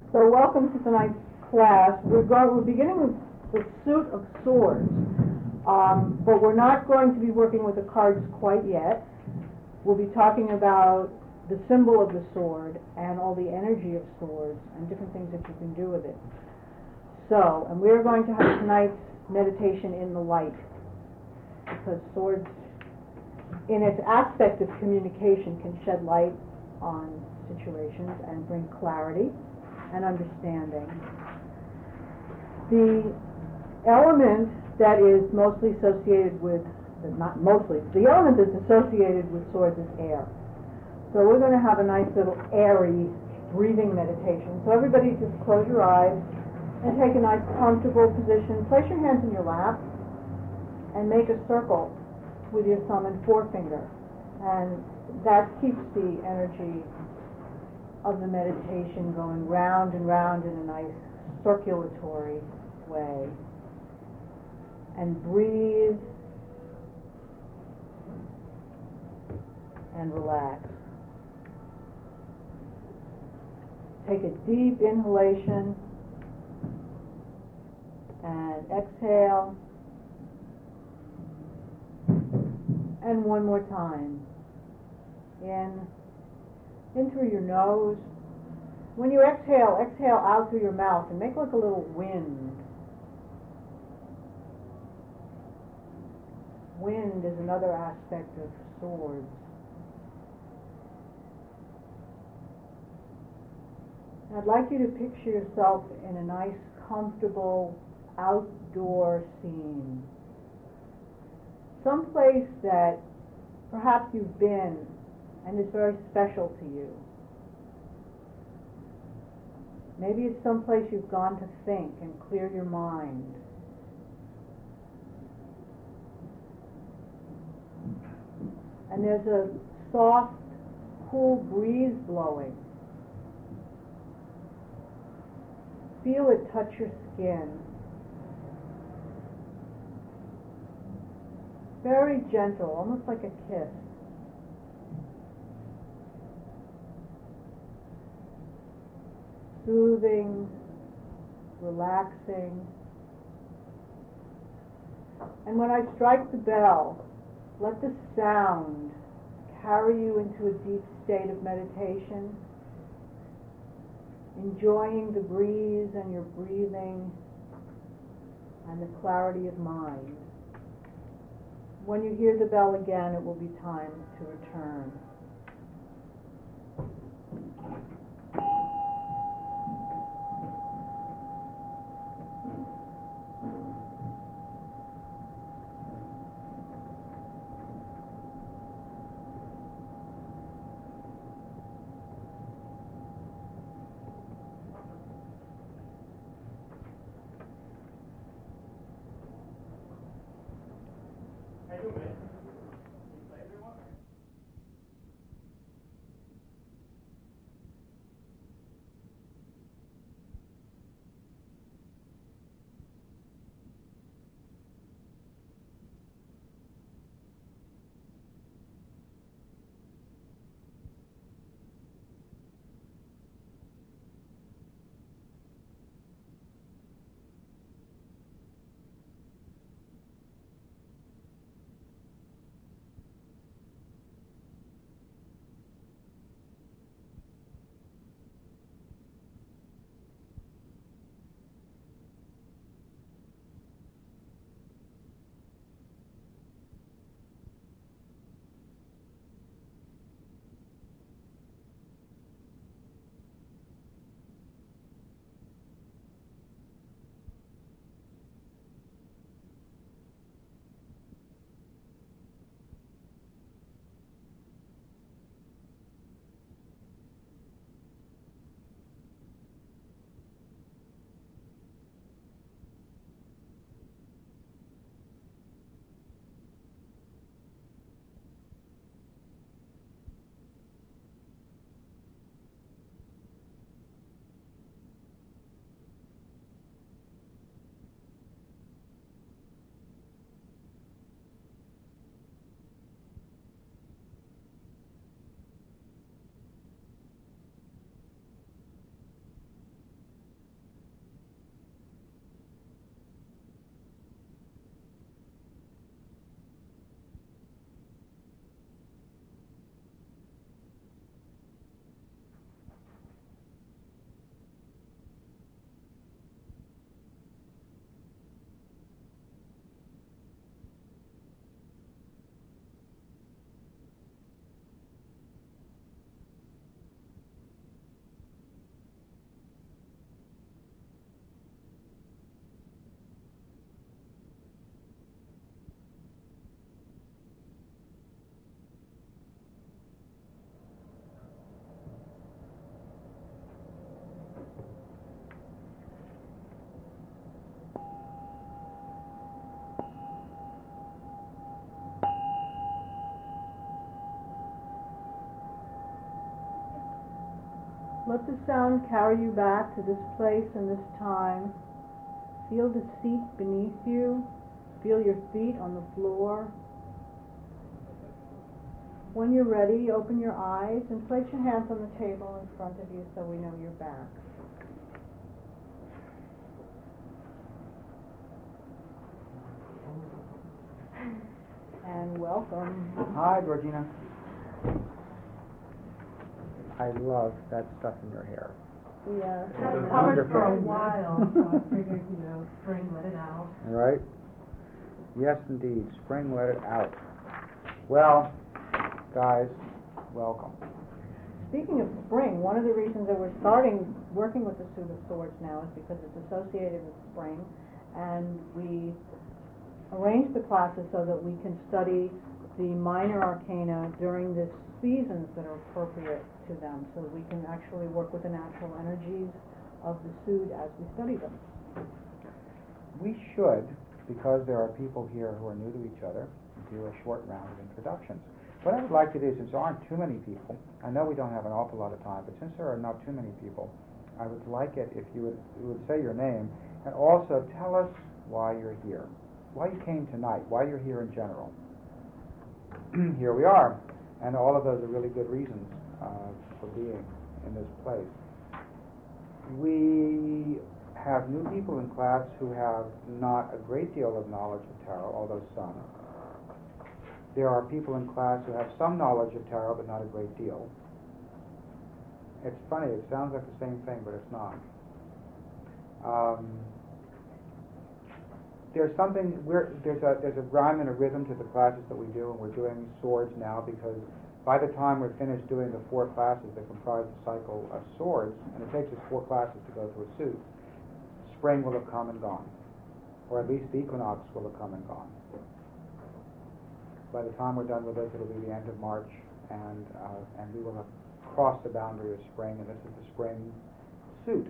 So welcome to tonight's class. We're beginning with the suit of swords, but we're not going to be working with the cards quite yet. We'll be talking about the symbol of the sword and all the energy of swords and different things that you can do with it. So, and we're going to have tonight's meditation in the light, because swords, in its aspect of communication, can shed light on situations and bring clarity and understanding. The element that is mostly associated with, not mostly, the element that's associated with swords is air. So we're going to have a nice little airy breathing meditation. So everybody just close your eyes and take a nice comfortable position. Place your hands in your lap and make a circle with your thumb and forefinger. And that keeps the energy of the meditation going round and round in a nice circulatory way. And breathe and relax. Take a deep inhalation and exhale. And one more time. In through your nose. When you exhale, exhale out through your mouth and make like a little wind. Wind is another aspect of swords. I'd like you to picture yourself in a nice, comfortable, outdoor scene. Someplace that perhaps you've been and is very special to you. Maybe it's someplace you've gone to think and clear your mind. And there's a soft, cool breeze blowing. Feel it touch your skin. Very gentle, almost like a kiss. Soothing, relaxing. And when I strike the bell, let the sound carry you into a deep state of meditation, enjoying the breeze and your breathing and the clarity of mind. When you hear the bell again, it will be time to return. Let the sound carry you back to this place and this time. Feel the seat beneath you. Feel your feet on the floor. When you're ready, open your eyes and place your hands on the table in front of you so we know you're back. And welcome. Hi, Georgina. I love that stuff in your hair. Yeah. It's been covered for a while, so I figured, spring, let it out. All right? Yes, indeed. Spring, let it out. Well, guys, welcome. Speaking of spring, one of the reasons that we're starting working with the Suit of Swords now is because it's associated with spring, and we arrange the classes so that we can study the minor arcana during the seasons that are appropriate to them, so that we can actually work with the natural energies of the suit as we study them. We should, because there are people here who are new to each other, do a short round of introductions. What I would like to do, since there aren't too many people, I know we don't have an awful lot of time, but since there are not too many people, I would like it if you would say your name, and also tell us why you're here, why you came tonight, why you're here in general. Here we are, and all of those are really good reasons for being in this place. We have new people in class who have not a great deal of knowledge of tarot, although some. There are people in class who have some knowledge of tarot, but not a great deal. It's funny, it sounds like the same thing, but it's not. There's a rhyme and a rhythm to the classes that we do, and we're doing swords now because by the time we're finished doing the 4 classes that comprise the cycle of swords, and it takes us 4 classes to go through a suit, spring will have come and gone, or at least the equinox will have come and gone. By the time we're done with this, it'll be the end of March, and we will have crossed the boundary of spring, and this is the spring suit.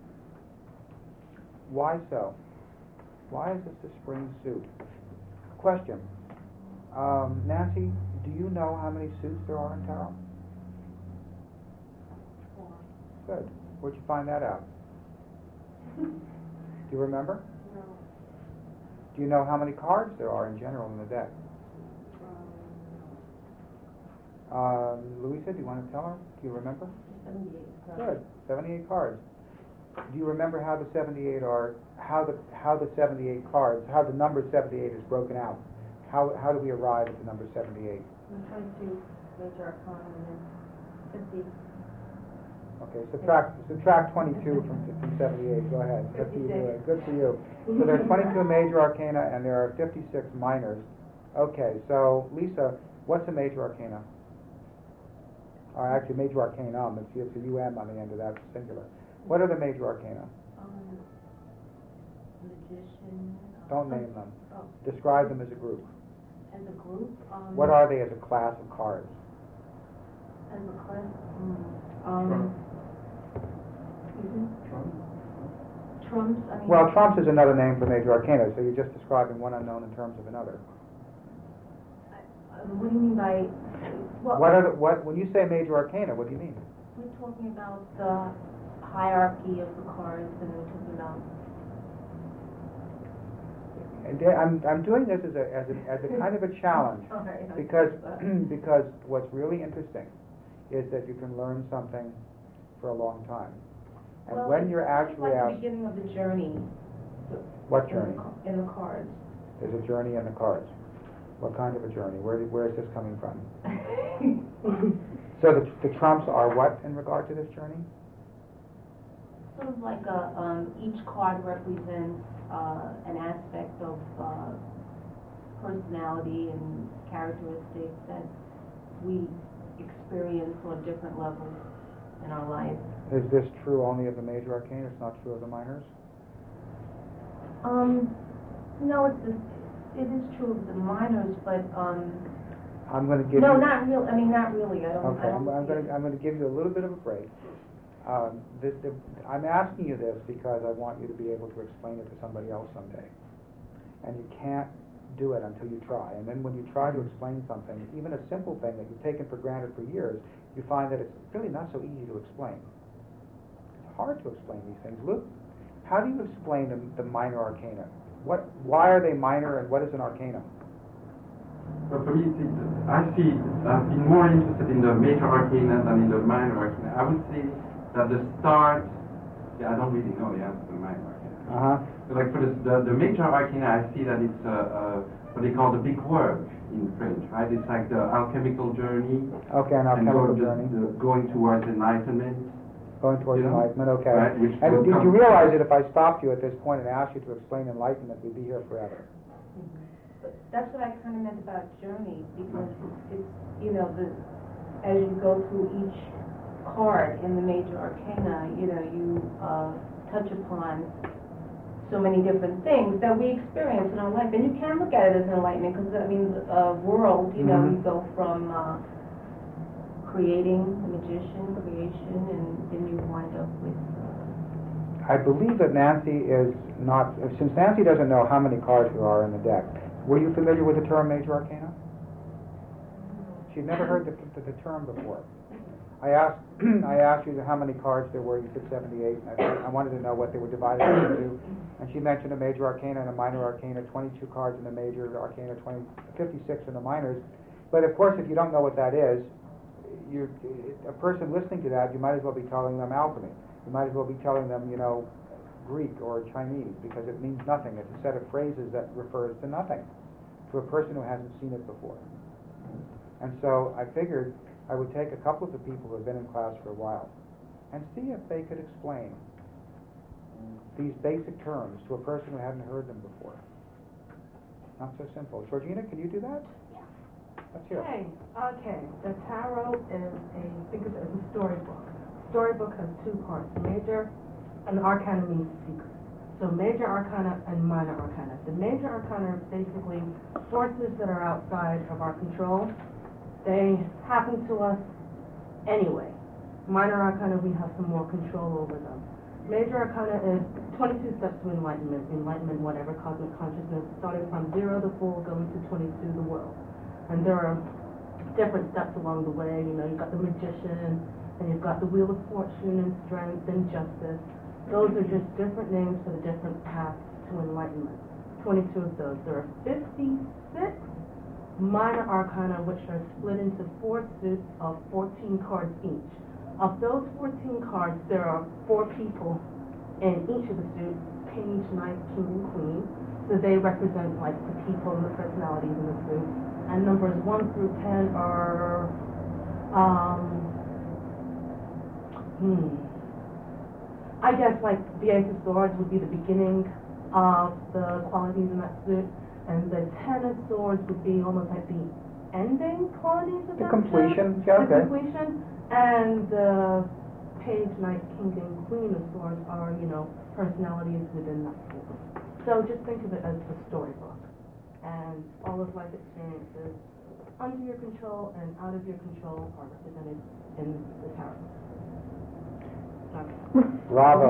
Why so? Why is this the spring suit? Question. Nancy, do you know how many suits there are in tarot? 4. Good. Where'd you find that out? Do you remember? No. Do you know how many cards there are in general in the deck? Louisa, do you want to tell her? Do you remember? 78. Good. 78 cards. Do you remember how the 78 are? How the 78 cards? How the number 78 is broken out? How do we arrive at the number 78? 22 major arcana and 50. Okay, subtract 22 from 78. Go ahead. Good for you. Good for you. So there are 22 major arcana and there are 56 minors. Okay, so Lisa, what's a major arcana? Actually, major arcanum. It's a UM on the end of that, singular. What are the major arcana? Magician. Don't name them. Oh. Describe them as a group. As a group? What are they as a class of cards? As a class? Trumps? I mean... Well, trumps is another name for major arcana, so you're just describing one unknown in terms of another. What do you mean by... When you say major arcana, what do you mean? We're talking about the hierarchy of the cards, and we're talking about... And I'm doing this as a kind of a challenge, because what's really interesting is that you can learn something for a long time, and when you're actually like asked, the beginning of the journey. What journey? In the cards. There's a journey in the cards. What kind of a journey? Where is this coming from? So the trumps are what in regard to this journey? Sort of like each card represents an aspect of personality and characteristics that we experience on different levels in our life. Is this true only of the major arcana? It's not true of the minors? No, it is true of the minors, but I'm going to give no, you... not really. I mean, not really. Okay, I'm going to give you a little bit of a break. I'm asking you this because I want you to be able to explain it to somebody else someday. And you can't do it until you try. And then when you try to explain something, even a simple thing that you've taken for granted for years, you find that it's really not so easy to explain. hard to explain these things. Luke, how do you explain the minor arcana? Why are they minor, and what is an arcanum? But for me, I've been more interested in the major arcana than in the minor arcana. I would say that the start, I don't really know the answer to the minor arcana. But like for the major arcana, I see that it's what they call the big work in French, right? It's like the alchemical journey. Okay, an alchemical journey. Going towards enlightenment. Going towards enlightenment, okay. Right, and did you realize that if I stopped you at this point and asked you to explain enlightenment, we'd be here forever? But that's what I kind of meant about journey, because it's as you go through each card in the major arcana, you touch upon so many different things that we experience in our life, and you can look at it as enlightenment, because that means world. You go from creating, creation, and then you wind up with. I believe that Nancy is not. Since Nancy doesn't know how many cards there are in the deck, were you familiar with the term major arcana? She'd never heard the term before. I asked you how many cards there were. You said 78. I wanted to know what they were divided into, and she mentioned a major arcana and a minor arcana, 22 cards in the major arcana, 56 in the minors. But of course, if you don't know what that is, a person listening to that, you might as well be telling them alchemy. You might as well be telling them, Greek or Chinese, because it means nothing. It's a set of phrases that refers to nothing, to a person who hasn't seen it before. And so I figured I would take a couple of the people who have been in class for a while and see if they could explain these basic terms to a person who hadn't heard them before. Not so simple. Georgina, can you do that? Let's hear it. Okay. The tarot is think of it as a storybook. Storybook has two parts, major and arcana means secret. So major arcana and minor arcana. The major arcana are basically forces that are outside of our control. They happen to us anyway. Minor arcana, we have some more control over them. Major arcana is 22 steps to enlightenment, whatever, cosmic consciousness, starting from 0, the Fool, going to 22, the world. And there are different steps along the way. You've got the Magician, and you've got the Wheel of Fortune and Strength and Justice. Those are just different names for the different paths to enlightenment. 22 of those. There are 56 minor arcana, which are split into 4 suits of 14 cards each. Of those 14 cards, there are 4 people in each of the suits, Page, Knight, King, and Queen. So they represent like the people and the personalities in the suit. And numbers 1 through 10 are I guess like the Ace of Swords would be the beginning of the qualities in that suit, and the Ten of Swords would be almost like the ending qualities of The that completion, suit. yeah, The okay. completion, and the Page, Knight, King, and Queen of Swords are, personalities within that suit. So just think of it as a storybook, and all of life experiences under your control and out of your control are represented in the tarot. Bravo.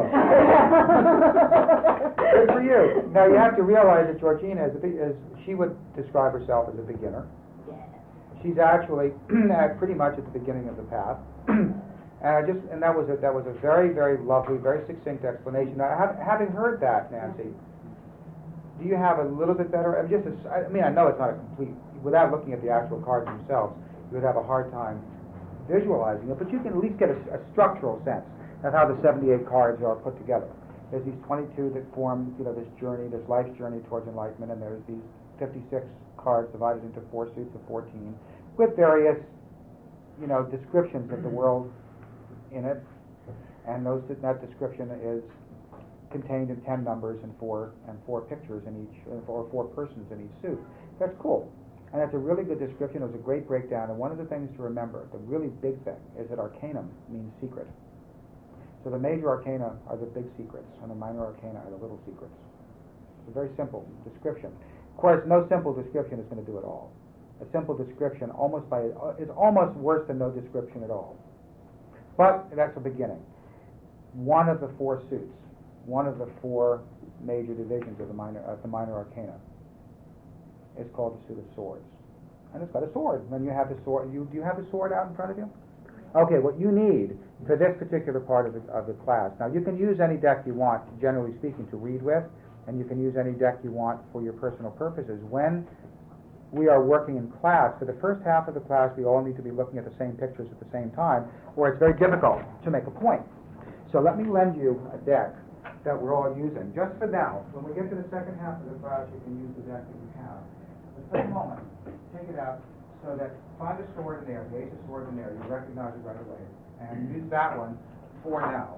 Good for you. Now you have to realize that Georgina she would describe herself as a beginner. Yes. She's actually pretty much at the beginning of the path. And that was a very, very lovely, very succinct explanation. Now, having heard that, Nancy, do you have a little bit better? I know it's not a complete. Without looking at the actual cards themselves, you would have a hard time visualizing it. But you can at least get a structural sense of how the 78 cards are put together. There's these 22 that form, this journey, this life's journey towards enlightenment, and there's these 56 cards divided into 4 suits of 14 with various, descriptions of the world in it, and that description is contained in 10 numbers and four pictures in each, or 4 persons in each suit. That's cool, and that's a really good description. It was a great breakdown, and one of the things to remember, the really big thing, is that arcanum means secret. So the major arcana are the big secrets, and the minor arcana are the little secrets. It's a very simple description. Of course, no simple description is going to do it all. A simple description is almost worse than no description at all. But that's a beginning. One of the 4 suits, one of the 4 major divisions of the minor arcana, is called the suit of swords, and it's got a sword. When you have the sword, do you have the sword out in front of you? Okay, what you need for this particular part of the class, now you can use any deck you want, generally speaking, to read with, and you can use any deck you want for your personal purposes. When we are working in class, for the first half of the class, we all need to be looking at the same pictures at the same time, or it's very difficult to make a point. So let me lend you a deck that we're all using, just for now. When we get to the second half of the class, you can use the deck that you have. But for a moment, take it out so that find a sword in there, the ace of swords in there, you recognize it right away. And use that one for now.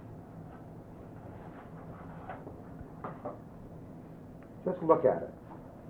Just look at it.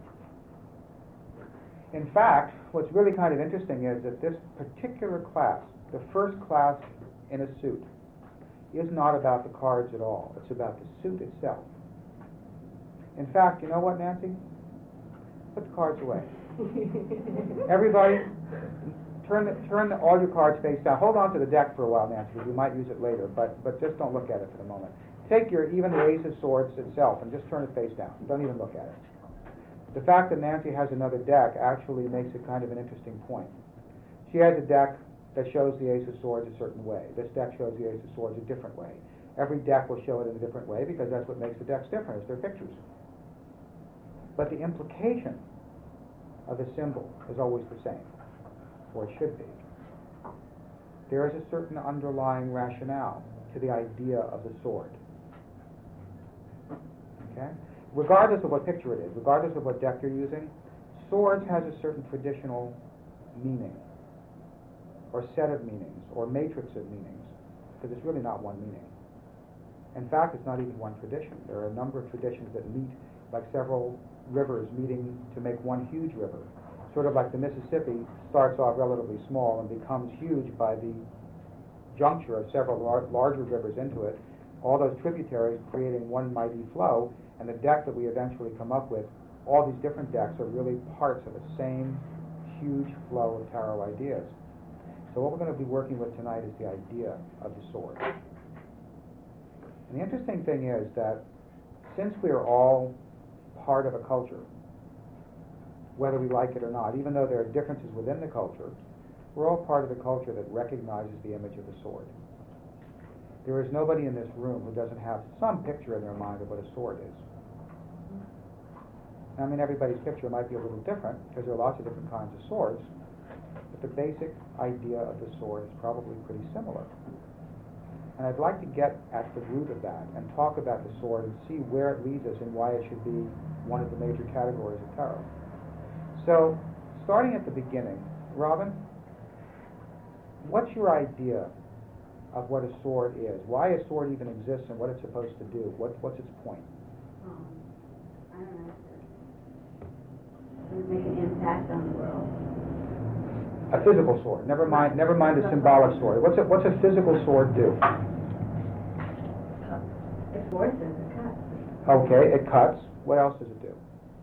In fact, what's really kind of interesting is that this particular class, the first class in a suit, is not about the cards at all. It's about the suit itself. In fact, you know what, Nancy? Put the cards away. Everybody, turn all your cards face down. Hold on to the deck for a while, Nancy, because you might use it later, but just don't look at it for the moment. Take even the ace of swords itself and just turn it face down. Don't even look at it. The fact that Nancy has another deck actually makes it kind of an interesting point. She has a deck that shows the ace of swords a certain way. This deck shows the ace of swords a different way. Every deck will show it in a different way because that's what makes the decks different, is their pictures. But the implication of the symbol is always the same, or it should be. There is a certain underlying rationale to the idea of the sword. Okay? Regardless of what picture it is, regardless of what deck you're using, swords has a certain traditional meaning, or set of meanings, or matrix of meanings, because it's really not one meaning. In fact, it's not even one tradition. There are a number of traditions that meet like several rivers meeting to make one huge river. Sort of like the Mississippi starts off relatively small and becomes huge by the juncture of several larger rivers into it, all those tributaries creating one mighty flow, and the deck that we eventually come up with, all these different decks are really parts of the same huge flow of tarot ideas. So what we're going to be working with tonight is the idea of the sword. And the interesting thing is that since we are all part of a culture, whether we like it or not, even though there are differences within the culture, we're all part of the culture that recognizes the image of the sword. There is nobody in this room who doesn't have some picture in their mind of what a sword is. I mean, everybody's picture might be a little different because there are lots of different kinds of swords, but the basic idea of the sword is probably pretty similar. And I'd like to get at the root of that and talk about the sword and see where it leads us and why it should be one of the major categories of tarot. So, starting at the beginning, Robin, what's your idea of what a sword is? Why a sword even exists and what it's supposed to do? What's its point? I don't know. Does it make an impact on the world? A physical sword. Never mind a symbolic sword. What's a physical sword do? It forces a cut. Okay, it cuts. What else does it do?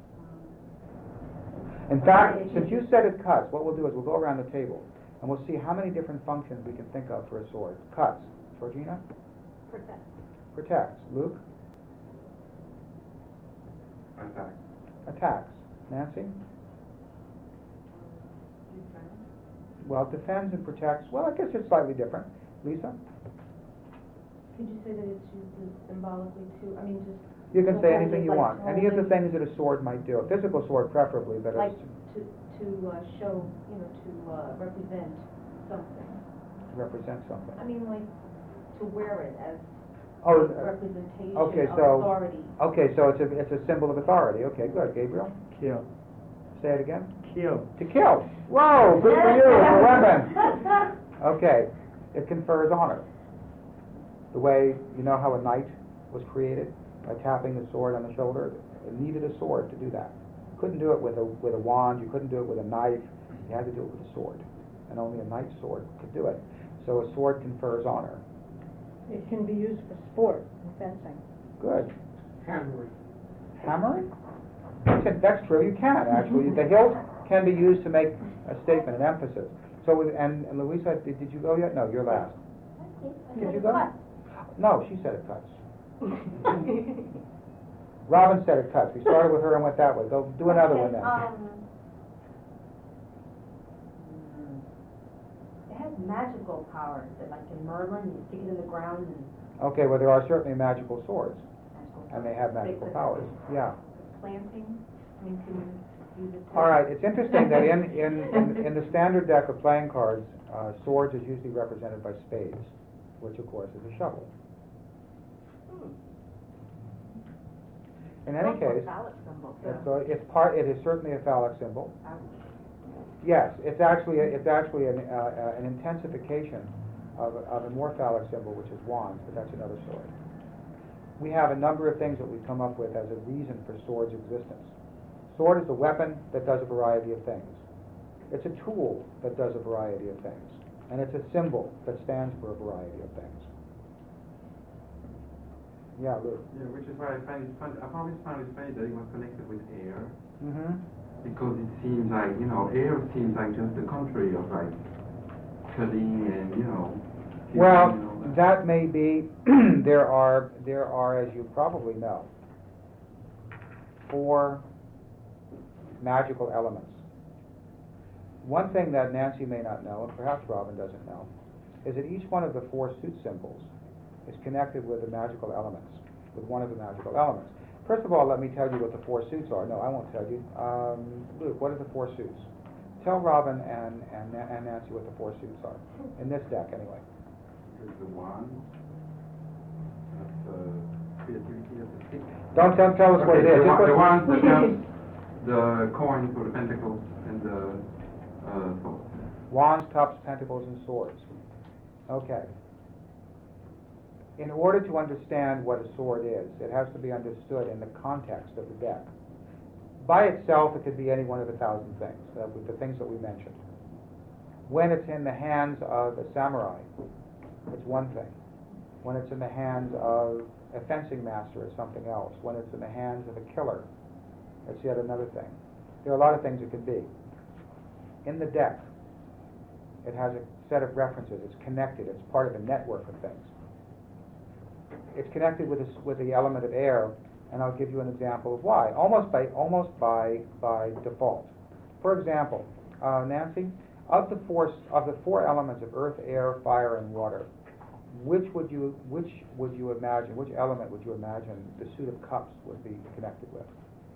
In fact, since you said it cuts, what we'll do is we'll go around the table and we'll see how many different functions we can think of for a sword. Cuts. Georgina? Protect. Protects. Luke? Attack. Attacks. Nancy? Well, defends and protects. Well, I guess it's slightly different. Lisa? Could you say that it's used symbolically too? I mean, just. You can say anything you like want. Any of the holding- things that a sword might do. A physical sword preferably, but Like it's to show, to represent something. to represent something. I mean, like, to wear it as Oh, representation okay, of so- authority. okay, so it's a symbol of authority. Okay, good. Gabriel? Kill. Say it again. Kill. To kill. Whoa, good for you. It's a weapon. Okay, it confers honor. The way, you know how a knight was created? By tapping the sword on the shoulder. It needed a sword to do that. You couldn't do it with a wand. You couldn't do it with a knife. You had to do it with a sword. And only a knight's sword could do it. So a sword confers honor. It can be used for sport and fencing. Good. Hammering. Hammering? That's true. You can, actually. The hilt can be used to make a statement, an emphasis. So, and Louisa, did you go yet? No, you're last. Did you go? No, she said it cuts. Robin said it cuts. We started with her and went that way. Go do another one then. It has magical powers, that like in Merlin, you stick it in the ground and Okay, well, there are certainly magical swords, magical and they have magical could- powers, yeah. planting, I mean, can you use it to? All right, it's interesting that in the standard deck of playing cards, swords is usually represented by spades, which of course is a shovel. In any Also a case, phallic symbol, it is certainly a phallic symbol. Yes, it's actually an intensification of a more phallic symbol, which is wands, but that's another story. We have a number of things that we've come up with as a reason for sword's existence. Sword is a weapon that does a variety of things. It's a tool that does a variety of things. And it's a symbol that stands for a variety of things. Yeah, Lou. Yeah, which is why I find it funny. I've always found it funny that it was connected with air, Mm-hmm. because it seems like, air seems like just the contrary of like cutting and, Well, and all that may be. There are, as you probably know, 4 magical elements. One thing that Nancy may not know, and perhaps Robin doesn't know, is that each one of the 4 suit symbols is connected with the magical elements, with one of the magical elements. First of all, let me tell you what the 4 suits are. No, I won't tell you. Luke, what are the 4 suits? Tell Robin and Nancy what the 4 suits are, in this deck anyway. There's the wand, that's the creativity of the stick. Don't tell us what it is. The wand that has the coins or the pentacles and the swords. Wands, cups, pentacles, and swords. Okay. In order to understand what a sword is, it has to be understood in the context of the deck. By itself, it could be any one of 1,000 things, with the things that we mentioned. When it's in the hands of a samurai, it's one thing. When it's in the hands of a fencing master, it's something else. When it's in the hands of a killer, it's yet another thing. There are a lot of things it could be. In the deck, it has a set of references. It's connected. It's part of a network of things. It's connected with the element of air, and I'll give you an example of why. Almost by default. For example, Nancy, of the four elements of earth, air, fire, and water, which element would you imagine the suit of cups would be connected with?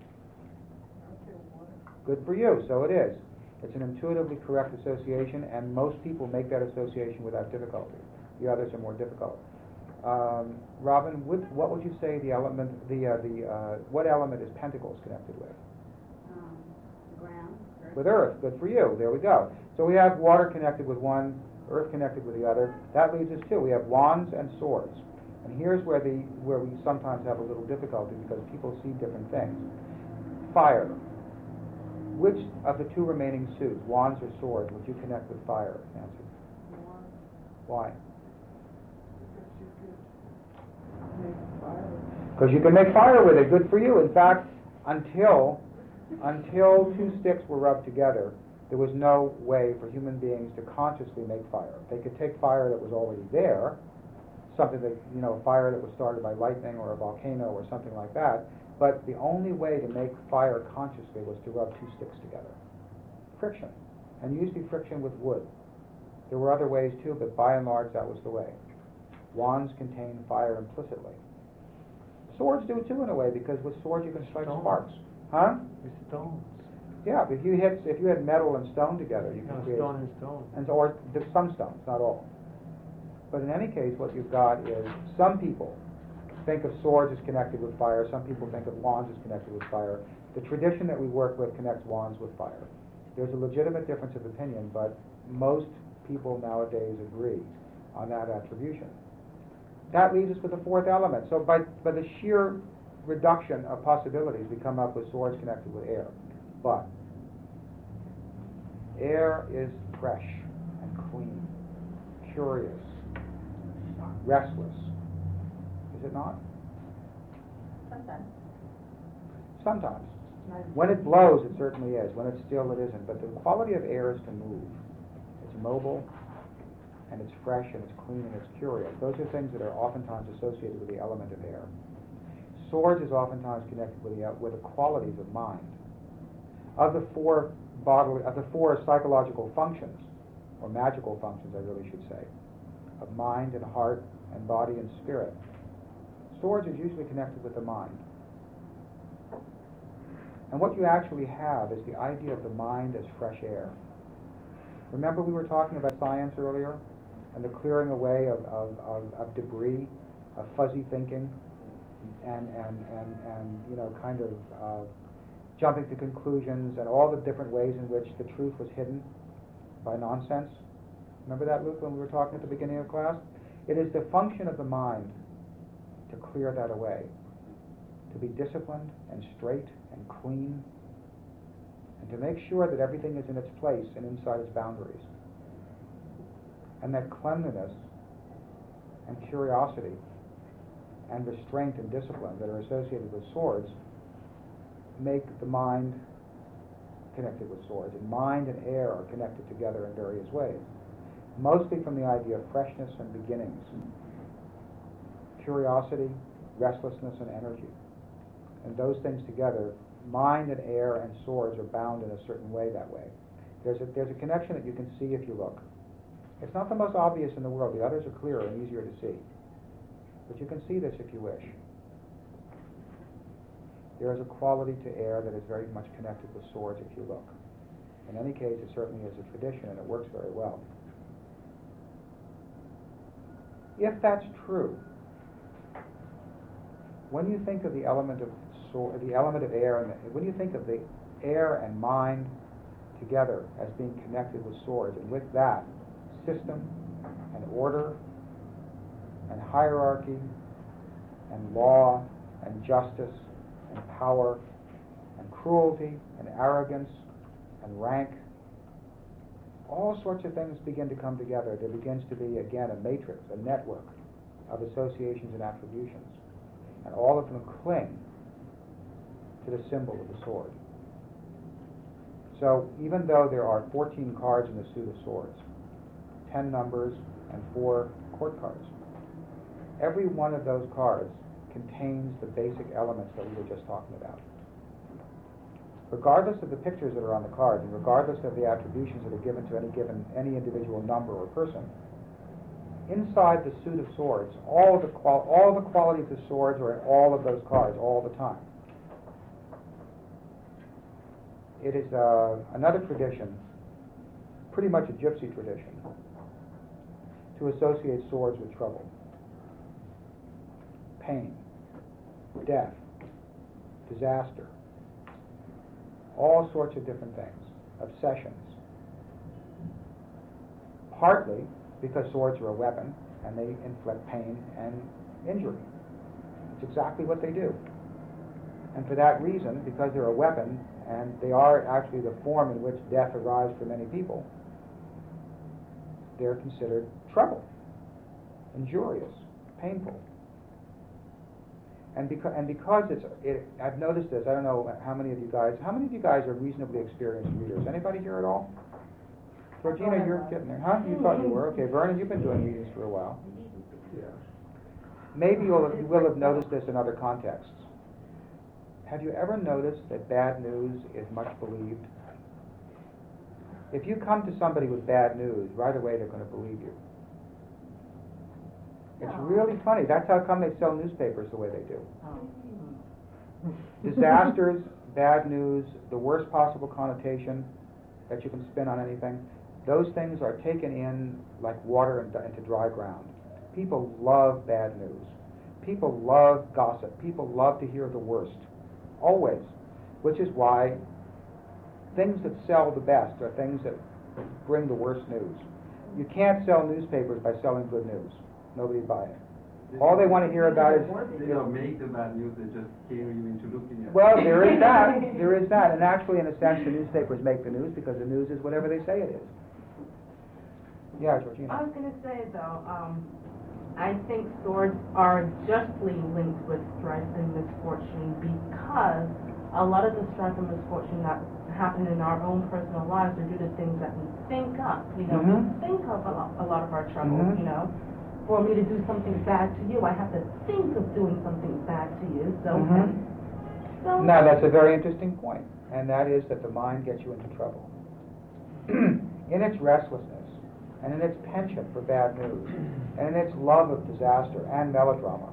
Good for you. So it is. It's an intuitively correct association, and most people make that association without difficulty. The others are more difficult. Robin, what would you say the element, what element is pentacles connected with? The ground. Earth. With earth. Good for you. There we go. So we have water connected with one, earth connected with the other. That leads us to, we have wands and swords. And here's where we sometimes have a little difficulty because people see different things. Fire. Which of the 2 remaining suits, wands or swords, would you connect with fire, Nancy? Why? Because you can make fire with it. Good for you. In fact, until 2 sticks were rubbed together, there was no way for human beings to consciously make fire. They could take fire that was already there, something that, fire that was started by lightning or a volcano or something like that, but the only way to make fire consciously was to rub 2 sticks together. Friction. And usually friction with wood. There were other ways too, but by and large that was the way. Wands contain fire implicitly. Swords do too in a way, because with swords you can strike sparks. Huh? With stones. Yeah, if you had metal and stone together, you can create Stone and stone. or there's some stones, not all. But in any case, what you've got is some people think of swords as connected with fire. Some people think of wands as connected with fire. The tradition that we work with connects wands with fire. There's a legitimate difference of opinion, but most people nowadays agree on that attribution. That leaves us with the 4th element. So by the sheer reduction of possibilities, we come up with swords connected with air. But air is fresh and clean, curious, restless. Is it not? Sometimes. Sometimes. When it blows, it certainly is. When it's still, it isn't. But the quality of air is to move. It's mobile, and it's fresh, and it's clean, and it's curious. Those are things that are oftentimes associated with the element of air. Swords is oftentimes connected with the qualities of mind. Of the 4 psychological functions or magical functions, I really should say, of mind and heart and body and spirit. Swords is usually connected with the mind. And what you actually have is the idea of the mind as fresh air. Remember we were talking about science earlier, and the clearing away of debris, of fuzzy thinking, and kind of jumping to conclusions, and all the different ways in which the truth was hidden by nonsense. Remember that, Luke, when we were talking at the beginning of class? It is the function of the mind to clear that away, to be disciplined and straight and clean, and to make sure that everything is in its place and inside its boundaries. And that cleanliness and curiosity and restraint and discipline that are associated with swords make the mind connected with swords. And mind and air are connected together in various ways, mostly from the idea of freshness and beginnings, curiosity, restlessness, and energy. And those things together, mind and air and swords, are bound in a certain way that way. There's a connection that you can see if you look. It's not the most obvious in the world. The others are clearer and easier to see. But you can see this if you wish. There is a quality to air that is very much connected with swords if you look. In any case, it certainly is a tradition, and it works very well. If that's true, when you think of the element of air, and when you think of the air and mind together as being connected with swords, and with that, system and order and hierarchy and law and justice and power and cruelty and arrogance and rank, all sorts of things begin to come together. There begins to be, again, a matrix, a network of associations and attributions, and all of them cling to the symbol of the sword. So even though there are 14 cards in the suit of swords, 10 numbers and 4 court cards, every one of those cards contains the basic elements that we were just talking about. Regardless of the pictures that are on the cards, and regardless of the attributions that are given to any individual number or person, inside the suit of swords, all the qualities of swords are in all of those cards all the time. It is another tradition, pretty much a gypsy tradition, to associate swords with trouble, pain, death, disaster, all sorts of different things, obsessions. Partly because swords are a weapon and they inflict pain and injury. It's exactly what they do. And for that reason, because they're a weapon and they are actually the form in which death arrives for many people, they're considered trouble, injurious, painful. And because I've noticed this. I don't know how many of you guys are reasonably experienced readers? Anybody here at all? Georgina, you're getting there, huh? You thought you were. Okay, Vernon, you've been doing readings for a while. Yeah. Maybe you will have noticed this in other contexts. Have you ever noticed that bad news is much believed? If you come to somebody with bad news, right away they're going to believe you. It's really funny. That's how come they sell newspapers the way they do. Disasters, bad news, the worst possible connotation that you can spin on anything, those things are taken in like water into dry ground. People love bad news. People love gossip. People love to hear the worst, always, which is why things that sell the best are things that bring the worst news. You can't sell newspapers by selling good news. Nobody'd buy it. All they want to hear about is... They don't make the bad news, they just scare you into looking at it. Well, there is that. There is that. And actually, in a sense, the newspapers make the news because the news is whatever they say it is. Yeah, Georgina. I was going to say, though, I think swords are justly linked with strife and misfortune because a lot of the strife and misfortune that happen in our own personal lives are due to things that we think up. We think of a lot of our troubles, For me to do something bad to you, I have to think of doing something bad to you. Now, that's a very interesting point, and that is that the mind gets you into trouble. In its restlessness, and in its penchant for bad news, and in its love of disaster and melodrama.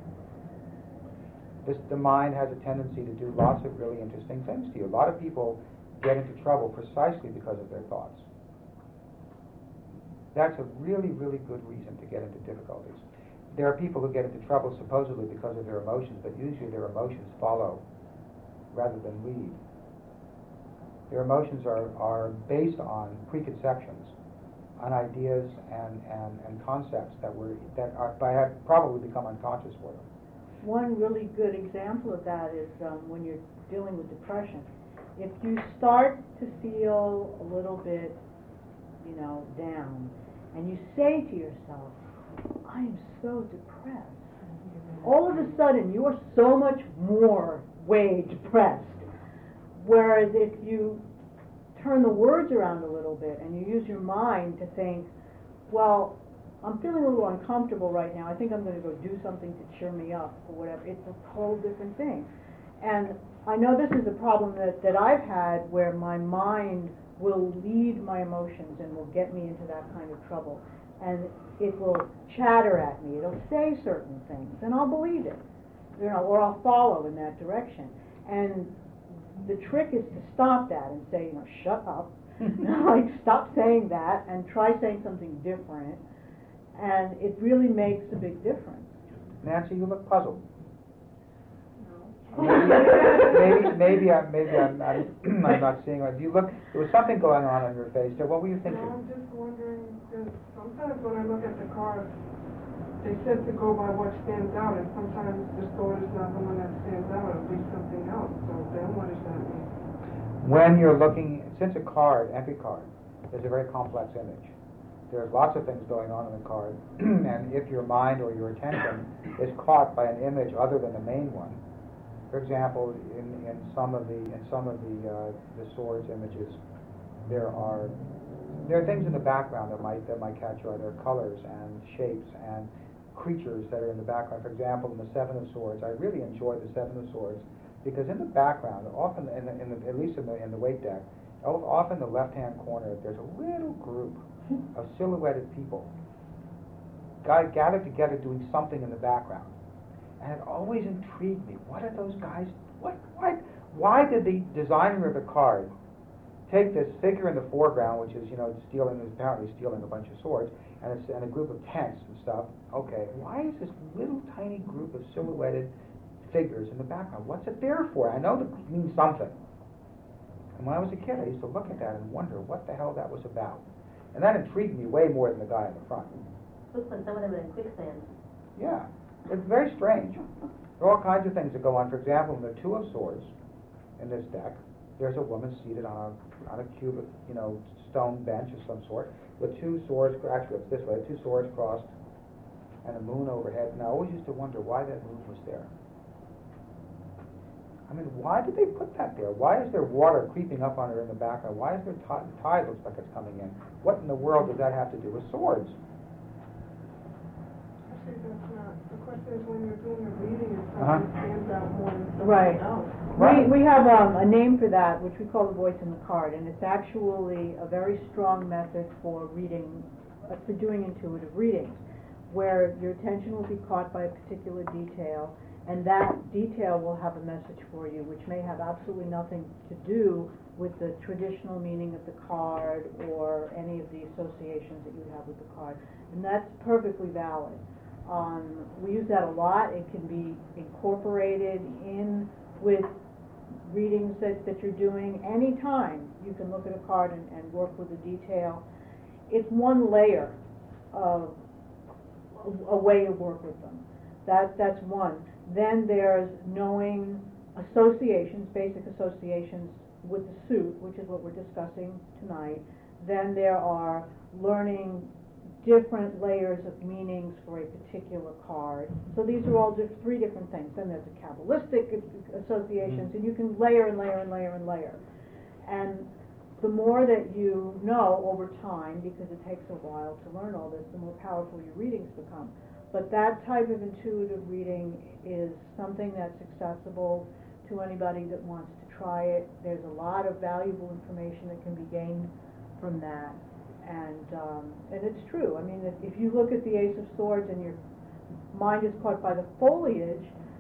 The mind has a tendency to do lots of really interesting things to you. A lot of people get into trouble precisely because of their thoughts. That's a really, really good reason to get into difficulties. There are people who get into trouble supposedly because of their emotions, but usually their emotions follow rather than lead. Their emotions are based on preconceptions, on ideas and concepts that have probably become unconscious for them. One really good example of that is when you're dealing with depression. If you start to feel a little bit, down, and you say to yourself, I am so depressed, all of a sudden you are so much more way depressed. Whereas if you turn the words around a little bit and you use your mind to think, well, I'm feeling a little uncomfortable right now, I think I'm going to go do something to cheer me up or whatever, it's a whole different thing. And I know this is a problem that I've had where my mind will lead my emotions and will get me into that kind of trouble. And it will chatter at me, it'll say certain things, and I'll believe it, or I'll follow in that direction. And the trick is to stop that and say, shut up, stop saying that and try saying something different. And it really makes a big difference. Nancy, you look puzzled. Maybe I'm not seeing it. There was something going on your face there. What were you thinking? I'm just wondering, because sometimes when I look at the cards, they said to go by what stands out, and sometimes the sword is not the one that stands out, it'll be something else. So then what does that mean? When you're looking, since every card is a very complex image, there's lots of things going on in the card, and if your mind or your attention is caught by an image other than the main one, for example, in some of the swords images, there are things in the background that might catch your eye. There are colors and shapes and creatures that are in the background. For example, in the Seven of Swords, I really enjoy the Seven of Swords because in the background, often at least in the weight deck, often in the left-hand corner, there's a little group of silhouetted people gathered together doing something in the background. And it always intrigued me. What are those guys? Why did the designer of the card take this figure in the foreground, which is apparently stealing a bunch of swords, and a group of tents and stuff? Okay, why is this little tiny group of silhouetted figures in the background? What's it there for? I know it means something. And when I was a kid, I used to look at that and wonder what the hell that was about. And that intrigued me way more than the guy in the front. Looks like some of them are in quicksand. Yeah. It's very strange. There are all kinds of things that go on. For example, in the Two of Swords, in this deck, there's a woman seated on a cube of, stone bench of some sort, with two swords, actually it's this way, two swords crossed, and a moon overhead. And I always used to wonder why that moon was there. I mean, why did they put that there? Why is there water creeping up on her in the background? Why is there tide looks like it's coming in? What in the world does that have to do with swords? Actually, that's not. The question is when you're doing a reading and something stands out more than something Right. else. Right. We have a name for that, which we call the voice in the card, and it's actually a very strong method for doing intuitive readings, where your attention will be caught by a particular detail, and that detail will have a message for you, which may have absolutely nothing to do with the traditional meaning of the card or any of the associations that you have with the card, and that's perfectly valid. We use that a lot. It can be incorporated in with readings that you're doing. Anytime you can look at a card and work with the detail. It's one layer of a way to work with them. That's one. Then there's knowing associations, basic associations with the suit, which is what we're discussing tonight. Then there are learning different layers of meanings for a particular card. So these are all just three different things. Then there's the Kabbalistic associations, and you can layer and layer and layer and layer. And the more that you know over time, because it takes a while to learn all this, the more powerful your readings become. But that type of intuitive reading is something that's accessible to anybody that wants to try it. There's a lot of valuable information that can be gained from that. And it's true. I mean, if you look at the Ace of Swords and your mind is caught by the foliage,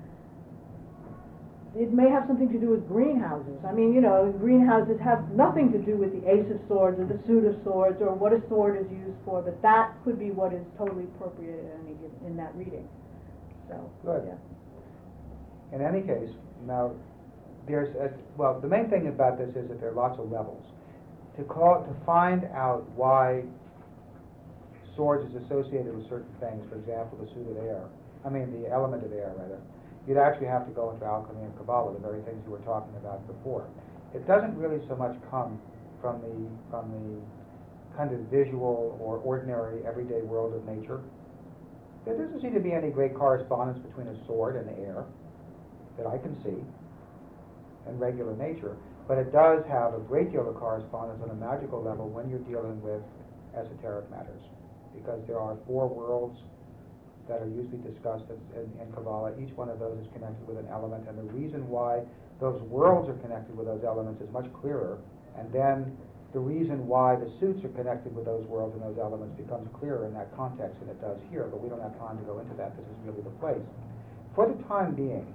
it may have something to do with greenhouses. I mean, greenhouses have nothing to do with the Ace of Swords or the Suit of Swords or what a sword is used for, but that could be what is totally appropriate in that reading. So, good. Yeah. In any case, now, the main thing about this is that there are lots of levels. To find out why swords is associated with certain things, for example, the element of air, rather, you'd actually have to go into alchemy and Kabbalah, the very things you were talking about before. It doesn't really so much come from the kind of visual or ordinary everyday world of nature. There doesn't seem to be any great correspondence between a sword and air that I can see in regular nature, but it does have a great deal of correspondence on a magical level when you're dealing with esoteric matters, because there are 4 worlds that are usually discussed in Kabbalah. Each one of those is connected with an element, and the reason why those worlds are connected with those elements is much clearer, and then the reason why the suits are connected with those worlds and those elements becomes clearer in that context than it does here, but we don't have time to go into that. This is really the place. For the time being,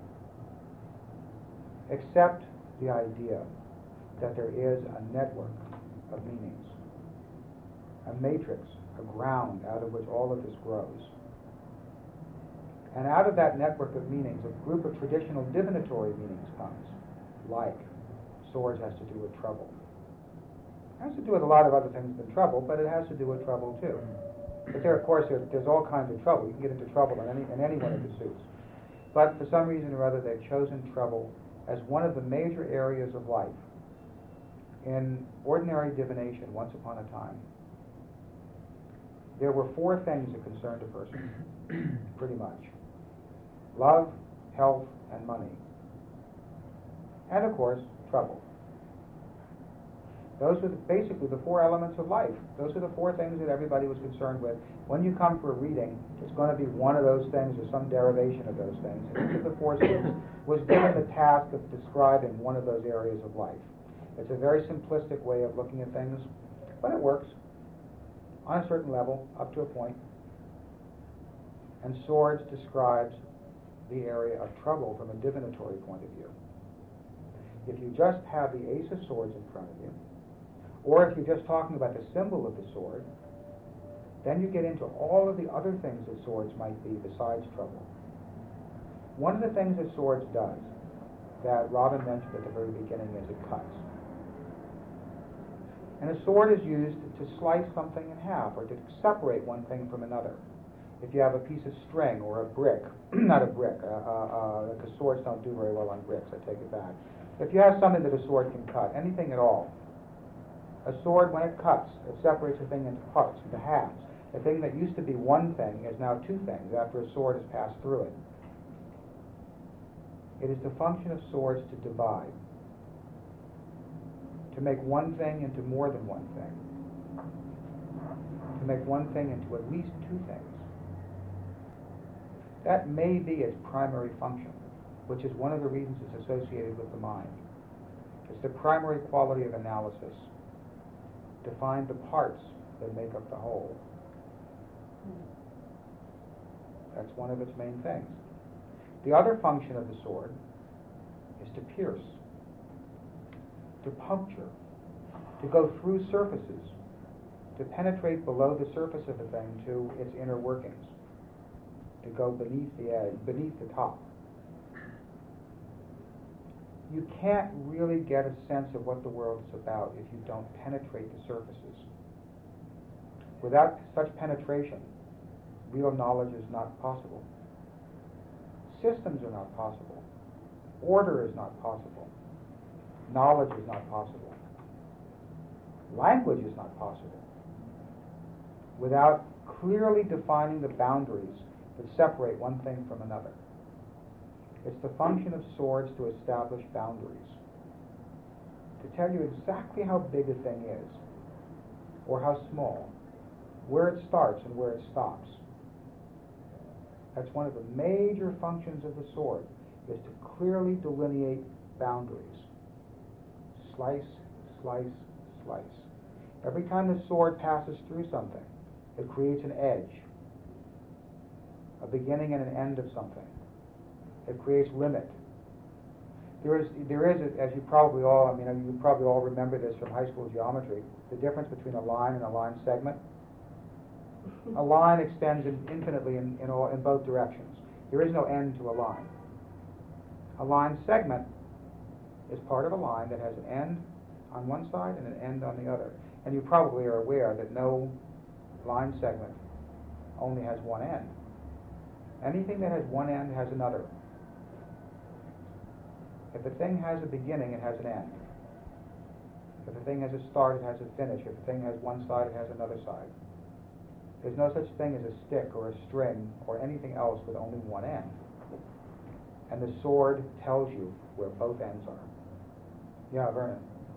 accept the idea that there is a network of meanings, a matrix, a ground out of which all of this grows. And out of that network of meanings, a group of traditional divinatory meanings comes, like swords has to do with trouble. It has to do with a lot of other things than trouble, but it has to do with trouble too. But there, of course, there's all kinds of trouble. You can get into trouble in any one of the suits. But for some reason or other, they've chosen trouble as one of the major areas of life. In ordinary divination, once upon a time, there were 4 things that concerned a person, pretty much. Love, health, and money. And, of course, trouble. Those were basically the 4 elements of life. Those are the 4 things that everybody was concerned with. When you come for a reading, it's going to be one of those things or some derivation of those things. And each of the 4 suits was given the task of describing one of those areas of life. It's a very simplistic way of looking at things, but it works on a certain level, up to a point. And swords describes the area of trouble from a divinatory point of view. If you just have the Ace of Swords in front of you, or if you're just talking about the symbol of the sword, then you get into all of the other things that swords might be besides trouble. One of the things that swords does, that Robin mentioned at the very beginning, is it cuts. And a sword is used to slice something in half, or to separate one thing from another. If you have a piece of string or a brick, not a brick, because swords don't do very well on bricks, I take it back. If you have something that a sword can cut, anything at all, a sword, when it cuts, it separates a thing into parts, into halves. A thing that used to be one thing is now 2 things after a sword has passed through it. It is the function of swords to divide, to make one thing into more than one thing, to make one thing into at least 2 things. That may be its primary function, which is one of the reasons it's associated with the mind. It's the primary quality of analysis, to find the parts that make up the whole. That's one of its main things. The other function of the sword is to pierce, to puncture, to go through surfaces, to penetrate below the surface of a thing to its inner workings, to go beneath the edge, beneath the top. You can't really get a sense of what the world is about if you don't penetrate the surfaces. Without such penetration, real knowledge is not possible. Systems are not possible. Order is not possible. Knowledge is not possible. Language is not possible without clearly defining the boundaries that separate one thing from another. It's the function of swords to establish boundaries, to tell you exactly how big a thing is, or how small, where it starts and where it stops. That's one of the major functions of the sword, is to clearly delineate boundaries. Slice, slice, slice. Every time the sword passes through something, it creates an edge, a beginning and an end of something. It creates limit. There is, as you probably all, you probably all remember this from high school geometry, the difference between a line and a line segment. A line extends infinitely in both directions. There is no end to a line. A line segment is part of a line that has an end on one side and an end on the other. And you probably are aware that no line segment only has one end. Anything that has one end has another. If a thing has a beginning, it has an end. If a thing has a start, it has a finish. If a thing has one side, it has another side. There's no such thing as a stick or a string or anything else with only one end. And the sword tells you where both ends are. Yeah, Vernon.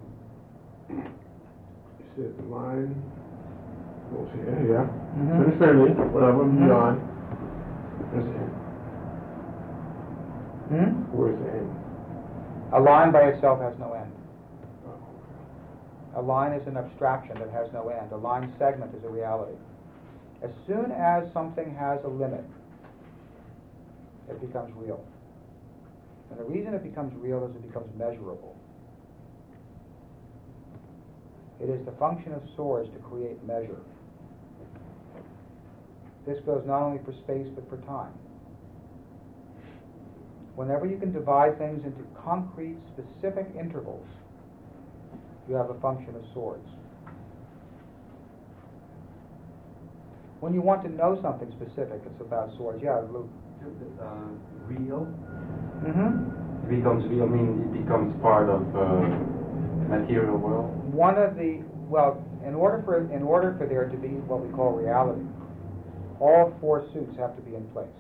You said the line goes here, yeah. Mm-hmm. Infinity, whatever, beyond. Where's the end? Where's the end? A line by itself has no end. Oh, okay. A line is an abstraction that has no end. A line segment is a reality. As soon as something has a limit, it becomes real. And the reason it becomes real is it becomes measurable. It is the function of swords to create measure. This goes not only for space but for time. Whenever you can divide things into concrete, specific intervals, you have a function of swords. When you want to know something specific, it's about swords. Yeah, Luke. Real? Mm-hmm. It becomes real, it becomes part of material world. In order for there to be what we call reality, all four suits have to be in place.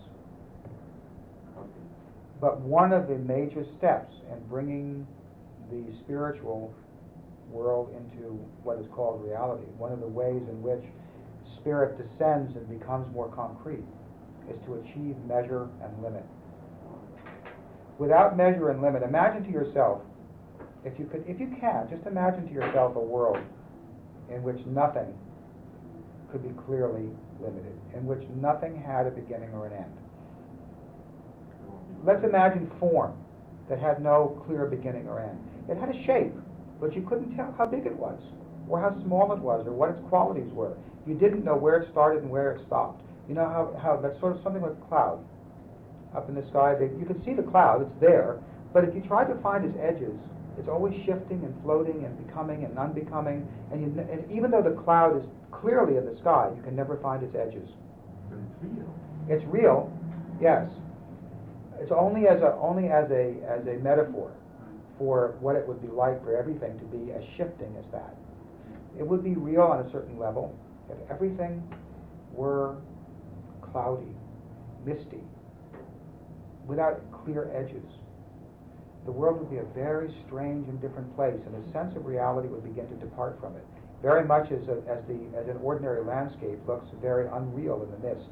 But one of the major steps in bringing the spiritual world into what is called reality, one of the ways in which spirit descends and becomes more concrete, is to achieve measure and limit. Without measure and limit, imagine to yourself, if you can, just imagine to yourself a world in which nothing could be clearly limited, in which nothing had a beginning or an end. Let's imagine form that had no clear beginning or end. It had a shape, but you couldn't tell how big it was, or how small it was, or what its qualities were. You didn't know where it started and where it stopped. You know how that's sort of something like a cloud. Up in the sky, you can see the cloud, it's there, but if you try to find its edges, it's always shifting and floating and becoming and unbecoming, and even though the cloud is clearly in the sky, you can never find its edges. But it's real. It's real, yes. It's only as a metaphor for what it would be like for everything to be as shifting as that. It would be real on a certain level if everything were cloudy, misty, without clear edges. The world would be a very strange and different place, and the sense of reality would begin to depart from it, very much as an ordinary landscape looks very unreal in the mist.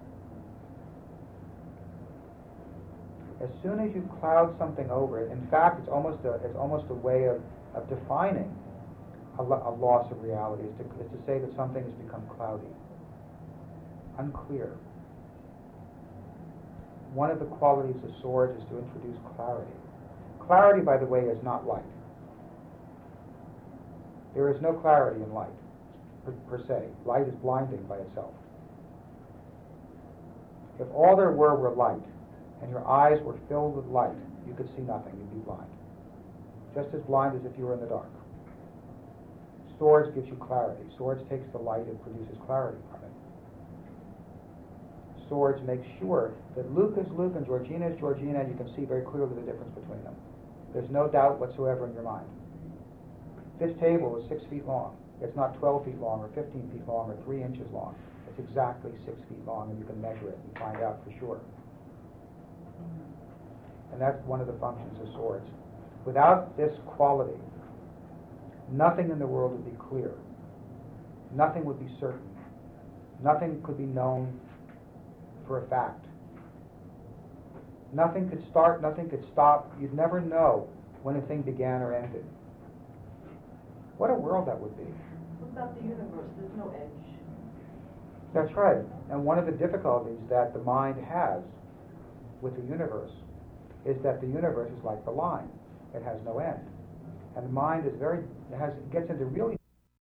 As soon as you cloud something over it, in fact, it's almost a way of defining a loss of reality, is to say that something has become cloudy, unclear. One of the qualities of swords is to introduce clarity. Clarity, by the way, is not light. There is no clarity in light, per se. Light is blinding by itself. If all there were light, and your eyes were filled with light, you could see nothing, you'd be blind. Just as blind as if you were in the dark. Swords gives you clarity. Swords takes the light and produces clarity from it. Swords make sure that Luke is Luke and Georgina is Georgina, and you can see very clearly the difference between them. There's no doubt whatsoever in your mind. This table is 6 feet long. It's not 12 feet long or 15 feet long or 3 inches long. It's exactly 6 feet long, and you can measure it and find out for sure. And that's one of the functions of swords. Without this quality, nothing in the world would be clear. Nothing would be certain. Nothing could be known for a fact. Nothing could start, nothing could stop. You'd never know when a thing began or ended. What a world that would be. about the universe, there's no edge. That's right. And one of the difficulties that the mind has with the universe is that the universe is like the line. It has no end. And the mind is gets into really